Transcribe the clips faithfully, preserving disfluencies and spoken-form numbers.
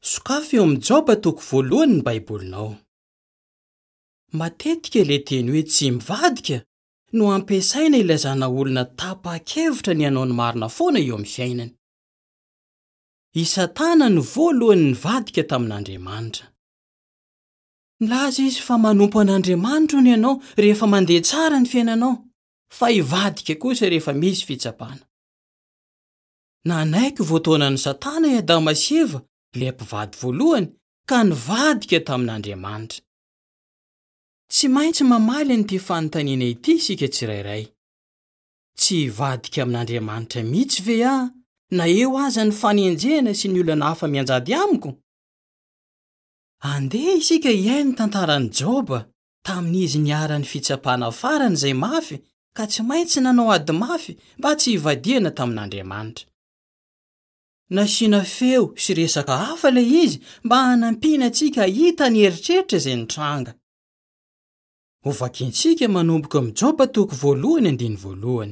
Sokafy eo amin'ny Joba toko voalohany ny Baibolinao. Matetika ilay teny hoe tsy mivadika no ampiasaina ilazana olona tapa-kevitra ny hanao ny marina foana eo amin'ny fiainany. I Satana ny voalohany nivadika tamin'Andriamanitra. Nilaza izy fa manompo an'Andriamanitra hono ianao rehefa mandeha tsara ny fiainanao, fa ivadika kosa rehefa misy fitsapana. Nanaiky voataonan'ny Satana i Adama sy Eva, ilay mpivady voalohany, ka nivadika tamin'Andriamanitra. Tsy maintsy mamaly an'ity fanontaniana ity isika tsirairay. Tsy ivadika amin'Andriamanitra mihitsy ve aho, na eo aza ny fanenjehana sy ny olana hafa mianjady amiko? Andeha isika hiaino ny tantaran'i Joba tamin'izy niara ny fitsapana farany izay mafy, ka tsy maintsy nanao ady mafy mba tsy hivadiana tamin'Andriamanitra. Nasiana feo sy resaka hafa ilay izy mba hanampiana antsika hita ny eritreritra izay nitranga. Ho vakiantsika manomboka amin'ny Joba toko voalohany andiny voalohany.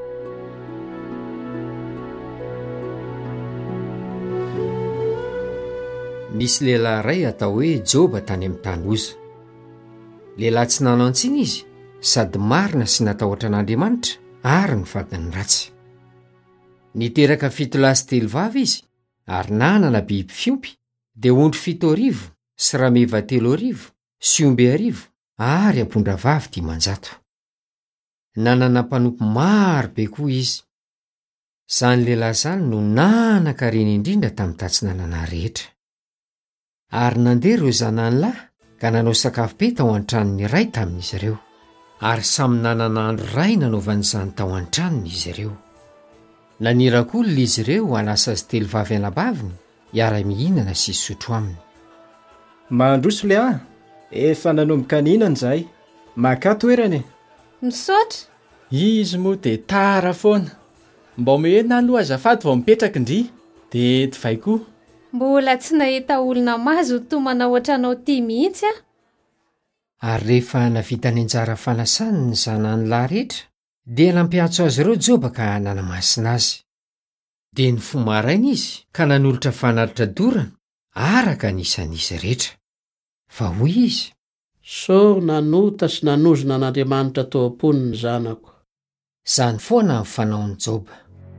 Nisy lehilahy iray atao hoe Joba tany amin'ny tany oza. Lehilahy tsy nanao antsiny izy, sady marina sy natahotra an'Andriamanitra ary nivady ny ratsy. Niteraka fito lahy sy telo vavy izy, ary nanana biby fiompy, dia ondry fito arivo sy rameva telo arivo sy omby arivo ary ampondra vavy dimanjato. Nanana mpanompo maro be koa izy. Izany lehilahy izany no nanan-karena indrindra tamin'ny tatsinanana rehetra. Ary nandeha ireo zanan'lahy ka nanao sakafo be tao an-tranony iray tamin'izy ireo, ary samy nanana andro iray nanaovan'izany tao an-tranony izy ireo. Nanirak'olona izy ireo hanasa azy telo vavy anabaviny hiara-mihinana sy hisotro aminy. Mandroso le ah, efa nanomboka ninana izahay, maka toerany. Misaotra. Izy moa dia tara foana. Mba omehena aloha azafady vao mipetraka indry, dia divay koa. Mbola tsy nahita olona mahazo tomana ohatranao ty mihitsy ah. Ary rehefa navita ny anjara fanasany ny zanan'lahy rehetra, dia nampiantso azy ireo Joba ka nanamasina azy. Dia ny fomaraina izy ka nanolotra fanaritra dorana araka n'isan'izy rehetra. Fa hoy izy, so nanota sy nanozona an'Andriamanitra tao am-poniny zanako. Izany foana ny fanaon'i Joba.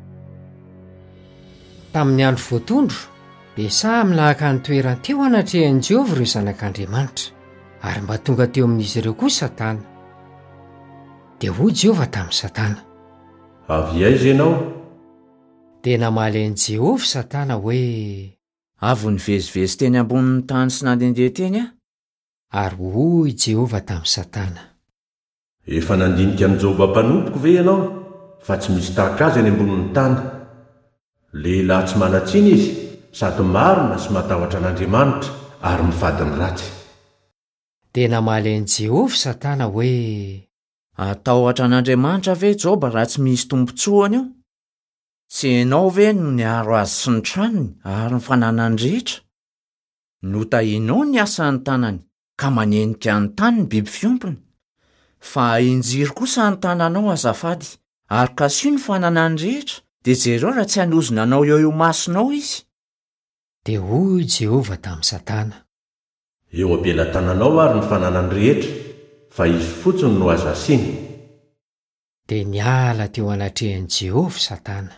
Tamin'ny andro voatondro, dia samy nahaka ny toerany teo anatrehan'i Jehovah ireo zanak'Andriamanitra, ary mba tonga teo amin'izy ireo koa Satana. Dia hoy Jehovah tamin'i Satana, avy aiza ianao? Dia namaly an'i Jehovah Satana hoe, avy nivezivezy teny ambonin'ny tany sy nandehandeha teny aho. Ary hoy Jehovah tamin'i Satana, efa nandinika ny Joba mpanompoko ve ianao, fa tsy misy tahaka azy any ambonin'ny tany. Lehilahy tsy manatsiny izy, sady marina sy matahotra an'Andriamanitra ary mivady ny ratsy. Dia namaly an'i Jehovah Satana hoe, atahotra an'Andriamanitra ve Joba raha tsy misy tombontsoany io? Tsy ianao ve no niaro azy sy ny tranony ary ny fananany rehetra? Notahinao ny asan'ny tanany ka manenika ny tany ny biby fiompiny. Fa injiry kosa ny tananao azafady, ary kasio ny fananany rehetra, dia jereo raha tsy hanozona anao eo eo masonao izy. Dia hoy Jehovah tamin'i Satana, eo ampelatananao ary ny fananany rehetra, fa izy fotsiny no azo asiany. Dia niala teo anatrehan'i Jehovah Satana.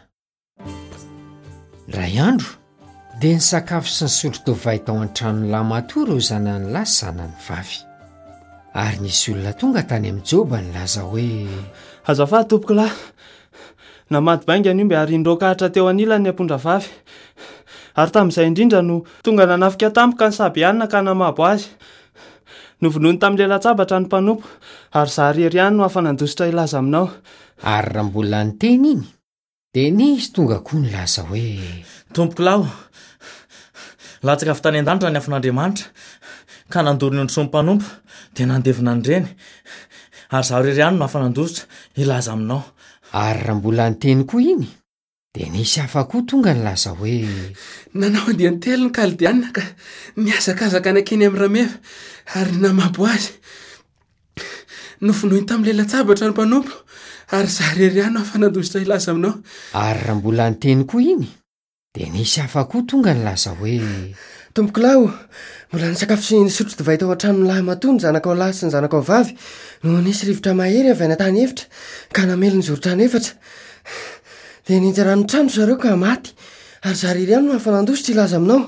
Ray andro, dia ny sakafo sy ny sotro dovay tao an-tranony lahy matoa ireo zanan'ny lahy sy zanan'ny vavy. Ary nisy olona tonga tany amin'ny Joba nilaza hoe, azafady tompoko lahy, namady baingana io mbe ary indroakahatra teo anilany ny ampondra vavy. Ary tamin'izay indrindra no tonga nanafika tampoka ka ny sabianina ka namabo azy. Novonoiny tamin'ny lelan-tsabatra ny mpanompo, ary zaharery ihany no afa-nandositra ilaza aminao. Ary raha mbola niteny iny, dia nisy tonga koa nilaza hoe, tompoko laho, latsaka avy tany an-danitra ny afon'Andriamanitra, ka nandorony ny somy-mpanompo, dia nandevina ny reny, ary zaharery ihany no afa-nandositra ilaza aminao. Ary raha mbola niteny koa iny, dia nisy hafa koa tonga nilaza hoe, nanao andiany telo ny kaldianina ka miazakazaka anakeny amin'ny rameva ary namabo azy. Novonoiny tamin'ny lelan-tsabatra ny mpanompo, ary zaharery ihany no afa-nandositra ilaza aminao. Ary raha mbola niteny koa iny, dia nisy hafa koa tonga nilaza hoe, tompoko lao mbola ny sakafo sy ny sotro divay tao an-tranony lahy matony zanaka ao lahy sy ny zanaka ao vavy no nisy rivotra mahery avy any tany efitra ka namely ny zorotrano efatra dia ninjarano trano zareo ka maty ary zariry ihany no hafanandositra ilaza aminao.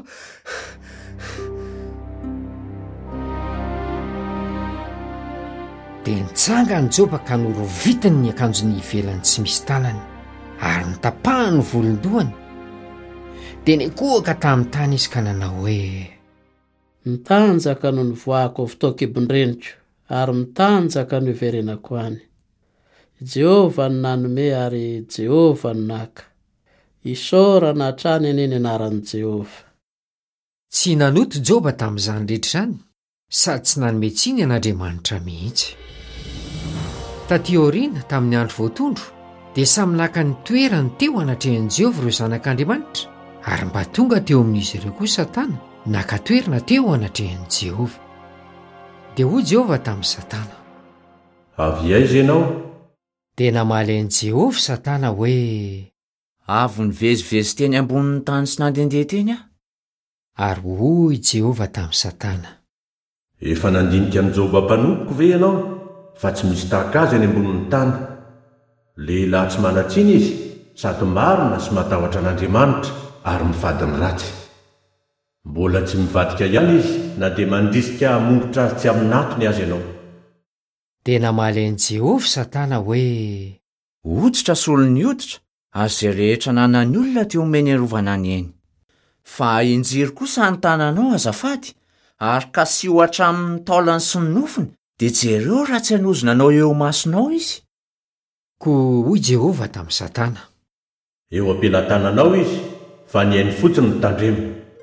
dia nitsanga ny Joba ka norovitany ny akanjony ivelany tsy misy tanany ary nitapahany volondohany dia nikoaka tamin'ny tany izy ka nanao hoe mitanjaka no nivoako ao fotoakibondreniko ary mitanjaka no iverenako any. Jehova no nanome ary Jehova no naka. Isaorana hatrany eny eny anaran'i Jehova. Tsy nanoto Joba tamin'izany rehetra izany sady tsy nanome tsiny an'Andriamanitra mihitsy. Taty aoriana tamin'ny andro voatondro dia samy naka ny toerany teo anatrehan'i Jehova ireo zanak'Andriamanitra ary mba tonga teo amin'izy ireo koa Satana naka toerana teo anatrehan'i Jehova. Dia hoy Jehova tamin'ny Satana, avy aiza ianao? dia namaly an'i Jehova Satana hoe avy nivezivezy teny ambonin'ny tany sy nandehandeha teny aho. Ary hoy Jehova tamin'ny Satana, efa nandinika ny Joba mpanompoka ve ianao fa tsy misy tahaka azy any ambonin'ny tany? Lehilahy tsy manatsiny izy sady marina sy matahotra an'Andriamanitra ary mivady ny ratsy. Mbola tsy mivadika ihany izy na dia mandrisika hamongotra azy tsy amin'ny natony azy ianao. dia namaly an'i Jehova Satana hoe hoditra solony hoditra azy zay rehetra nanany olona teo omeny arovana any eny. Fa injiry kosa ny tananao azafady ary ka sy ho hatramin'ny taolany sy ny nofony dia jereo raha tsy hanozonanao eo masonao izy. Koa hoy Jehova tamin'ny Satana, eo ampelantananao izy fa ny hainy fotsiny ny tandremo.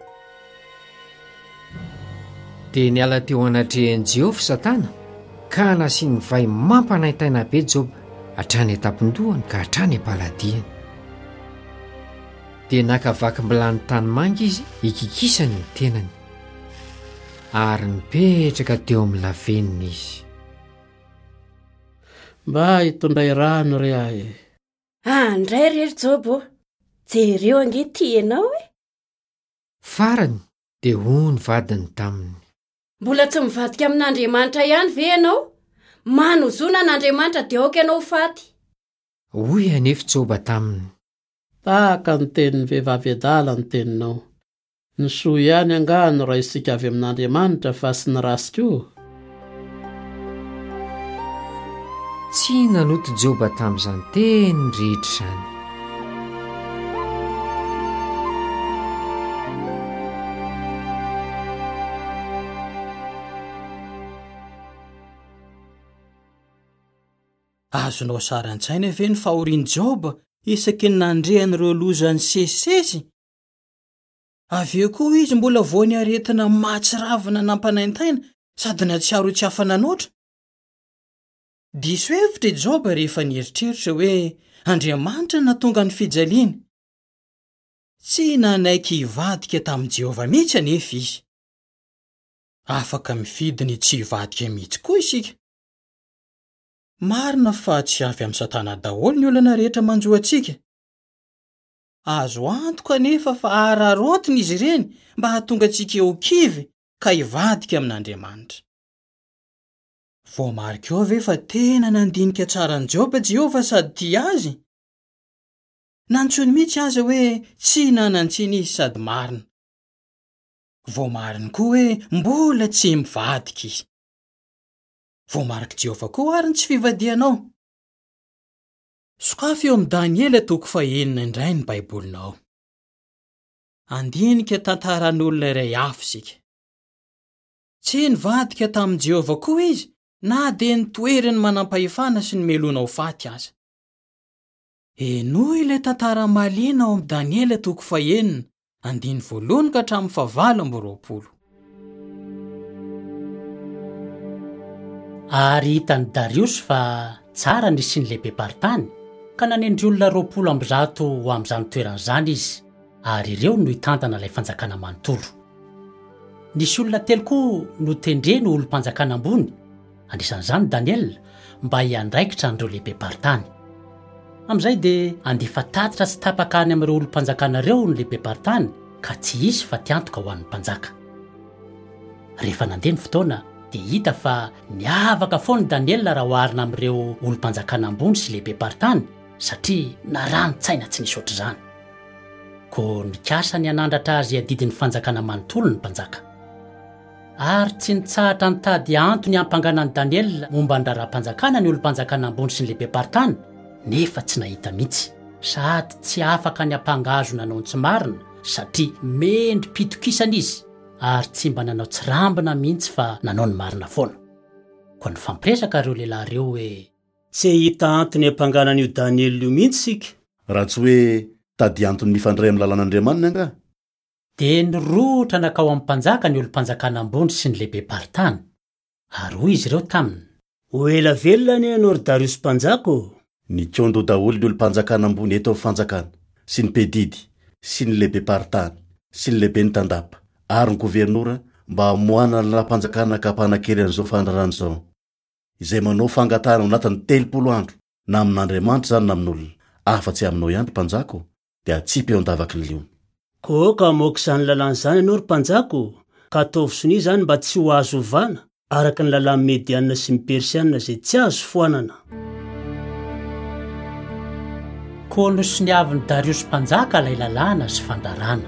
dia niala teo anatrehan'i Jehova Satana ka nasiany vai mampanaintaina be Joba hatrany an-tampon-dohany ka hatrany am-paladiany. dia nakavaky mbilany tany manga izy ikikisany ny tenany ary nipetraka teo amin'ny laveniny izy. Mba hitondray rano re ahy. Ah, ndray rery Joba, jereo ange ty ianao e. Farany dia hoy ny vadiny taminy, mbola tsy mivadika amin'Andriamanitra ihany ve ianao? Manozona an'Andriamanitra dia aoka ianao faty. hoy anefa Joba taminy, tahaka ny tenin'ny vehivavy adala ny teninao. Ny soa ihany angano raha isika avy amin'Andriamanitra fa sy ny rasy koa. tsy nanoto Joba tamin'izany teny rehetra izany. azonao saran-tsaina ve ny fahorian'i Joba isaky ny nandrehan'ireo loza ny sesisesy? Avy eo koa izy mbola voany aretina mahatsiravina nampanaintaina sady natsiaro tsy hafa nanoatra. Diso hevitra i Joba rehefa nieritreritra hoe Andriamanitra natonga ny fijaliany. Tsy nanaiky hivadika tamin'i Jehova mihitsy anefa izy. Afaka mifidy ny tsy hivadika mihitsy koa isika. Marina fa tsy avy amin'ny Satana daholo ny olana rehetra manjo antsika. Azo antoka anefa fa ararotiny izy ireny mba hahatonga antsika eo kivy ka hivadika amin'Andriamanitra. Voamarika eo ve fa tena nandinika tsara ny Joba Jehova sady tia azy? Nantsony mihitsy aza hoe tsy nanantsiny izy sady marina. Voamariny koa hoe mbola tsy mivadika izy. Voamarika Jehova koa ary ny tsy fivadianao. Sokafy eo amin'ny Daniela toko fahaenina indray ny Baibolinao. Andinika tantaran'olona iray hafa isika. Tsy nivadika tamin'i Jehova koa izy na dia nitoeriny manampahefana sy ny melona ho faty aza. Enoy ilay tantara malina ao amin'ny Daniela toko fahaenina andiny voalohany ka hatramin'ny fahavalo amby roapolo. Ary hitany Darius fa tsara nisy ny lehibe partany ka nanendry olona roapolo amby zato ho amin'izany toeran'izany izy ary ireo no hitantana ilay fanjakana manontolo. Nisy olona telo koa no tendreny olom-panjakana ambony, anisan'izany Daniel mba hiandraikitra an'ireo lehibe partany. Amin'izay dia andefa tatitra sy tapaka any amin'ireo olom-panjakana ireo ny lehibe partany ka tsy isy fa tiantoka ho an'ny mpanjaka. Rehefa nandeha ny fotoana dia hita fa niavaka foany Daniela raha oharina amin'ireo olom-panjakana ambony sy lehibe paritany satria narano-tsaina tsy nisy ohatr'izany. Ko nikasa ny anandratra azy adidin'ny fanjakana manontolo ny mpanjaka. Ary tsy nitsahatra nitady antony hampanganany Daniela momba ny raharaham-panjakana ny olom-panjakana ambony sy ny lehibe paritany nefa tsy nahita mihitsy, sady tsy afaka ny ampangazo nanao tsy marina satria mendry pitokisana izy ary tsy mba nanao tsirambina mihitsy fa nanao ny marina foana. Ko ny fampiresaka ireo lehilahy ireo hoe tsy hita antony hampanganan'io Daniela io mihitsy sika raha tsy hoe tady antony mifandray amin'ny lalàn'Andriamanina anga. Dia nirotra nakao amin'ny mpanjaka ny olom-panjakana ambony sy ny lehibe paritany ary hoy izy ireo taminy, ho ela velona ny anao ry Darius mpanjako. Nikondo daholo ny olom-panjakana ambony eto amin'ny fanjakana sy ny pedidy sy ny lehibe paritany sy ny lehibe ny tandapa ary ny governora mba hamoana ny lalam-panjakana ka mpanakely an'izao fandrarana izao izay manao fangatana ao anatin'ny telopolo andro na amin'Andriamanitra zany na amin'olona afa-tsy aminao ihany mpanjako dia atsipy eo an-davaky ny liona. Ko ka moka izany lalàna izany ianao ry mpanjako ka ataovy soni izany mba tsy ho azo ovana araka ny lalàna mediana sy ny persiana izay tsy azo foanana. Ko nosoniavin'ny Darius mpanjaka ilay lalàna sy fandarana.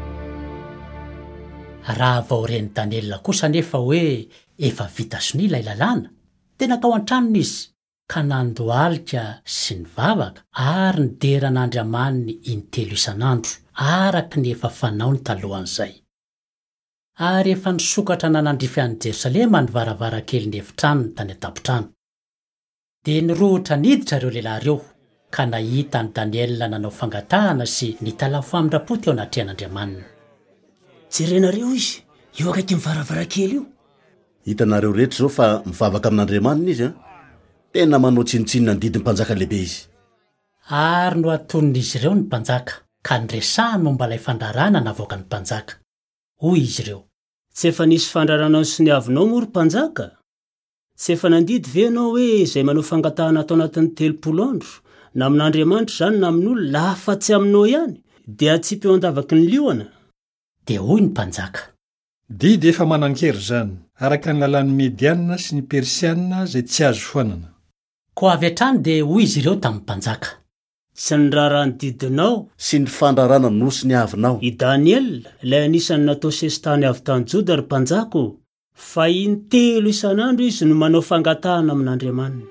Raha vaoreny Daniela kosa nefa hoe efa vita soni ilay lalàna dia nakao an-tranony izy ka nandohalika sy nivavaka ary nidera n'Andriamaniny intelo isan'andro araka ny efa fanaony talohan'izay. Ary efa nisokatra nanandrify an'i Jerosalema ny varavarankeliny efitranony tany an-tampon-trano. Dia nirohitra niditra ireo lehilahy ireo ka nahita ny Daniela nanao fangatahana sy nitalafo amin-drapoty ao anatrehan'Andriamanina. Jerenareo izy io akaiky mivaravarakely io. Hitanareo rehetra zao fa mivavaka amin'Andriamanina izy a. Tena manao tsinitsinina ny didin'ny mpanjaka lehibe izy. Ary no atonon'izy ireo ny mpanjaka ka niresahany momba ilay fandrarana navoaka ny mpanjaka. Hoy izy ireo, tsy efa nisy fandrarana sy niavinao moa ry mpanjaka? Tsy efa nandidy ve ianao hoe izay manao fangatahana atao anatin'ny telopolo andro na amin'Andriamanitra izany na amin'olona lafa tsy aminao ihany dia atsipy eo an-davaky ny liona? Dia hoy ny mpanjaka, didy efa manan-kery izany araka ny lalàn'ny mediana sy ny persiana izay tsy azo foanana. Ko avy hatrany dia hoy izy ireo tamin'ny mpanjaka, sy ny raharahany didinao sy ny fandrarana nosy ny avinao i Daniela ilay anisany natao sesitany avy tany Joda ry mpanjako fa intelo isan'andro izy no manao fangatahana amin'Andriamanina.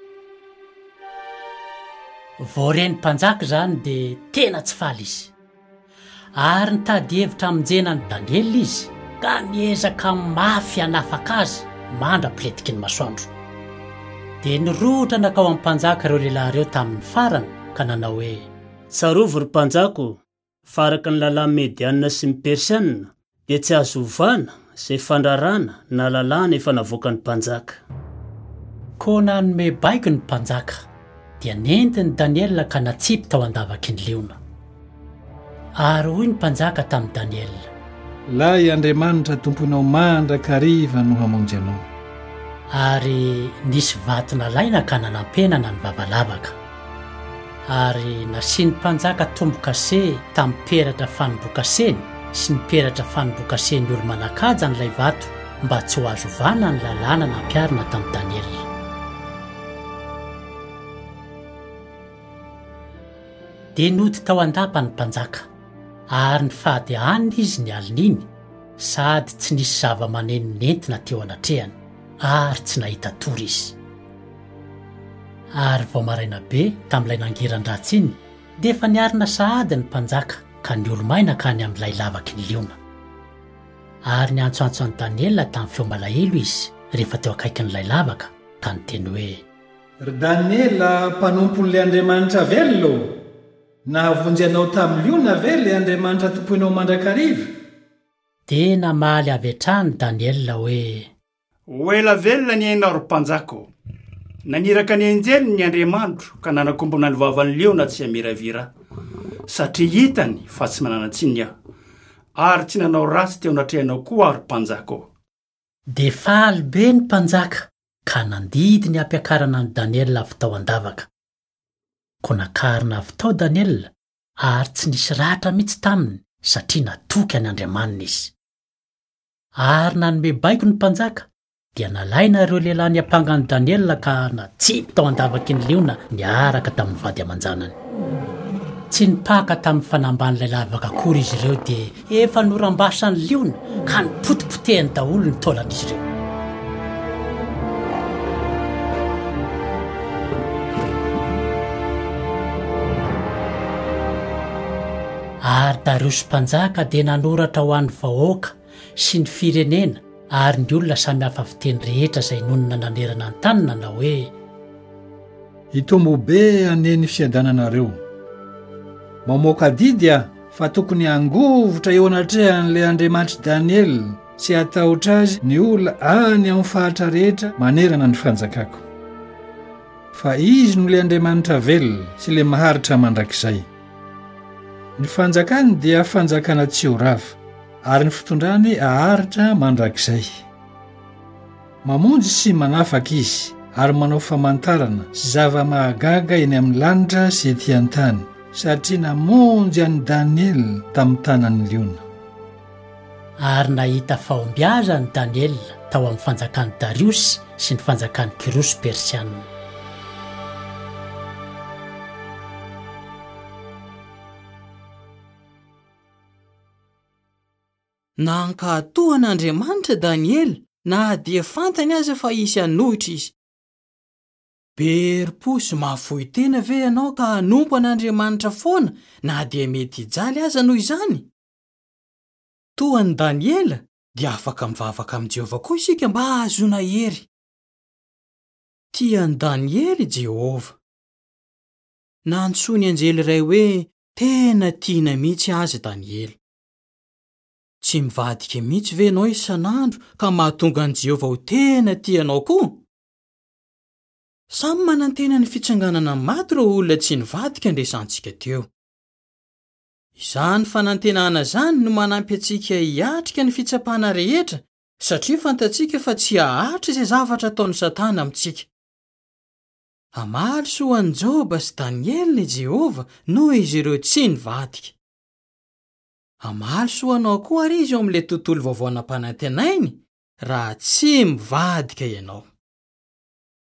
Vaoreny mpanjaka izany dia tena tsy faly izy ary nitady hevitra aminjenany Daniela izy ka niezaka mafy hanafaka azy mandra-piletiky ny masoandro. Dia nirotra nakao amin'ny mpanjaka ireo lehilahy ireo tamin'ny farany ka nanao hoe, tsarovy ry mpanjako fa araka ny lalàna mediana sy ny persiana dia tsy azo ovana izay fandrarana na lalàna efa navoaka ny mpanjaka. Ko nanome baiko ny mpanjaka dia nentiny Daniela ka natsipy tao an-davaky ny liona. Ary hoy ny mpanjaka tamin'ny Daniela, lay Andriamanitra tomponao mandrakariva no hamonjy anao. Ary nisy vatona laina ka nanampenana ny vavalabaka. Ary nasiany mpanjaka tombo-kase tamin'ny peratra fanomboakaseny sy ny peratra fanomboakaseny olo manakaja n'ilay vato mba tsy ho azo ovana ny lalàna nampiarina tamin'ny Daniela. Dia nody tao an-dapa ny mpanjaka ary ny fahadehaniny izy ny alininy sady tsy nisy zava-maneno nentina teo anatrehany ary tsy nahita tory izy. Ary vao maraina be tamin'ilay nangiran-dratsy iny dia efa niarina sahady ny mpanjaka ka ny olo-maina ka ny amin'ilay lavaky ny liona. Ary ny antsoantso an'i Daniela tamin'ny feo malahelo izy rehefa teo akaikin'ilay lavaka ka niteny hoe, ry Daniela mpanompon'ilay Andriamanitra velona nahavonjy anao tamin'ny liona ve ilay Andriamanitra tomponao mandrakariva? Dia namaly avy hatrany Daniela hoe, ho ela velona ny ainao ry mpanjako. Naniraka ny anjely ny Andriamanitro ka nanakombona ny vavan'ny liona tsy hamiravira satria hitany fa tsy manana tsiny aho ary tsy nanao ratsy teo anatrehanao koa ry mpanjako. Dia faly be ny mpanjaka ka nandidy ny ampiakarana ny Daniela avy tao an-davaka. Ko nakarina avy tao Daniela ary tsy nisy ratra mihitsy taminy satria natoky any Andriamanina izy. Ary nanome baiko ny mpanjaka dia nalaina ireo lehilahy ny ampangany Daniela ka natsipy tao andavaky ny liona niaraka tamin'ny vady aman-janany. Tsy nipaka tamin'ny fanamban'ilay lavaka akory izy ireo dia efa norambasany liona ka nipotipotehany daholo ny taolan'izy ireo. Ary Dariosy mpanjaka dia nanoratra ho an'ny vahoaka sy ny firenena ary ny olona samy hafa fiteny rehetra izay nonona nanerana ny tanina na hoe hitombo be aneny fiadananareo. Mamoaka didy aho fa tokony angovotra eo anatrehan'ilay Andriamanitra Daniel sy atahotra azy ny olona any amin'ny fahatra rehetra manerana ny fanjakako. Fa izy no ilay Andriamanitra velona sy ilay maharitra mandrakizay. Ny fanjakany dia fanjakana tsy ho rava ary ny fitondrany aharitra mandrakizay. Mamonjy sy manafaka izy ary manao famantarana sy zava-mahagaga eny amin'ny lanitra sy ety an-tany satria namonjy an'i Daniel tamin'ny tanan'ny liona. Ary nahita fahombiaza ny Daniel tao amin'ny fanjakany Dariosy sy ny fanjakany Kirosy Persianina. Nankahatohan'Andriamanitra Daniel na dia fantany aza fa isy anohitra izy. Bery-po sy mahafohy tena ve ianao ka hanompo an'Andriamanitra foana na dia mety hijaly aza noho izany? Toan'i Daniela dia afaka mivavaka amin'i Jehovah koa isika mba hahazoana hery. Tian'i Daniely Jehovah. Nantsoiny anjely iray hoe tena tiana mihitsy azy Daniely. Tsy mivadika mihitsy ve ianao isan'andro ka mahatonga an'i Jehovah ho tena tianao koa? Samy manantena ny fitsanganana maty ireo olona tsy nivadika nresantsika teo. Izany fanantenana zany no manampy antsika hiatrika ny fitsapana rehetra satria fantatsika fa tsy ahatra izay zavatra ataon'ny Satana amintsika. Hamaly soa an'i Joba sy Daniel ny Jehovah noho izy ireo tsy nivadika. Hamaly soa anao koa ary izy ao amin'ilay tontolo vaovao anam-panantenainy raha tsy mivadika ianao.